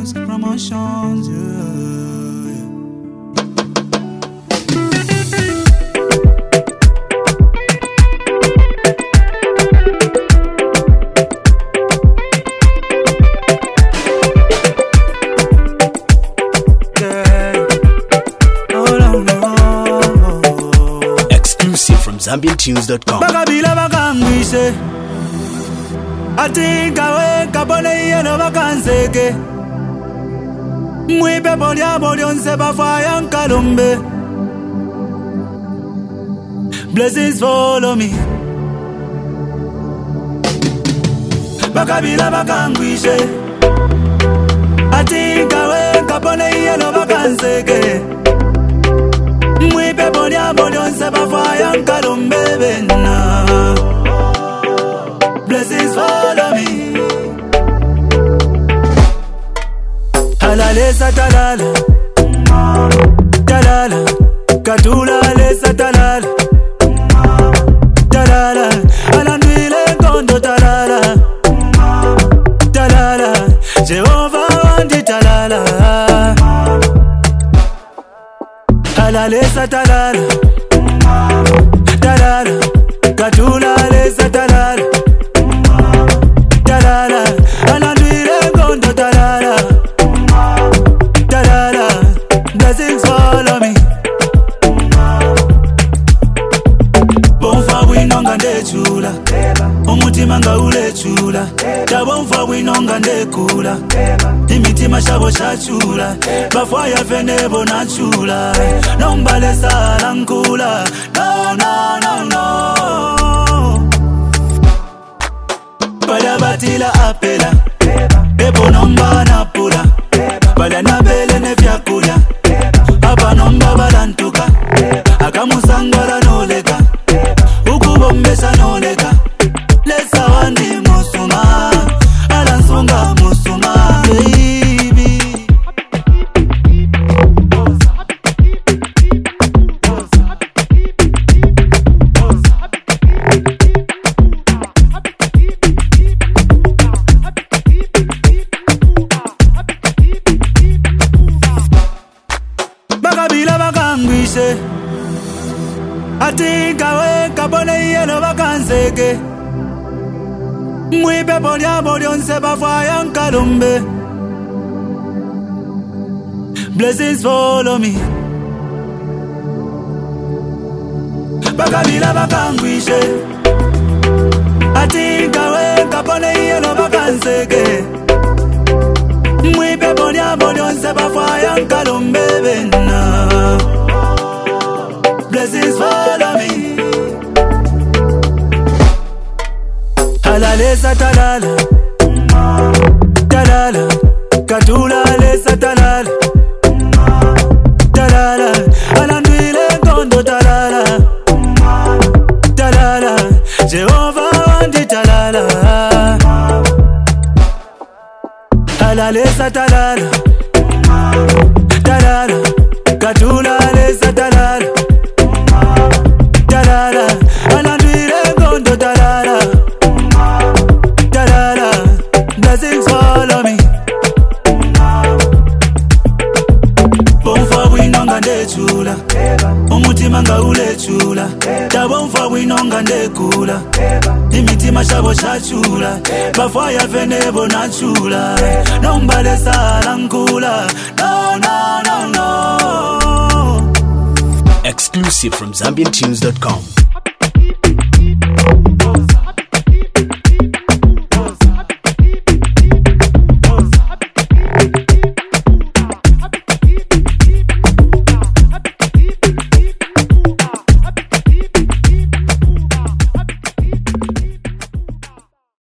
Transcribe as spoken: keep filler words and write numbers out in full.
music promotions, yeah, yeah. Zambian Tunes dot com. Bakabila bakangise atinga we kabone yeno bakanseke mwipe bolya bolyonse bafaya nkalumbe. Blessings follow me. Bakabila bakangise atinga we kabone yeno bakanseke mwipe bolya bolyonse bafaya nkalumbe bena. Blessings follow me. Halalesa talala talala katula lesa talala talala alandwile kondo talala talala Jehovah wandi talala. Halalesa talala talala katula lesa talala talala alandwile kondo talala talala. Blessings follow me. Bonfa winonga ndechula umutima nga ulechula tabonfa winonga ndekula imitima shabo shachula bafaya venebo nachula nombale sala nkula. No no no no bala batila apela ebo nomba napula bala nabele ne vyakulia aba nomba balantuka akamusangara noleka ukubombesa noleka lesa wandi musuma alansunga musuma baby. Bakabila bakangwise atinga we kabone yeno bakanseke mwipe bolya bolyonse bafaya nkalumbe. Blessings follow me. Bakabila bakangwise atinga we kabone yeno bakanseke mwipe bolya bolyonse bafaya nkalumbe bena. Blessings follow me. Halalesa talala talala katula lesa talala talala alandwile kondo talala talala Jehovah wandi talala. Halalesa talala talala katula lesa talala talala alandwile kondo talala talala. Blessings follow me. Bonfa winonga ndechula umutima nga ulechula tabonfa winonga ndekula imitima shabo shachula bafaya venebo nachula nombale sala nkula. No no no no. Exclusive from Zambian Tunes dot com.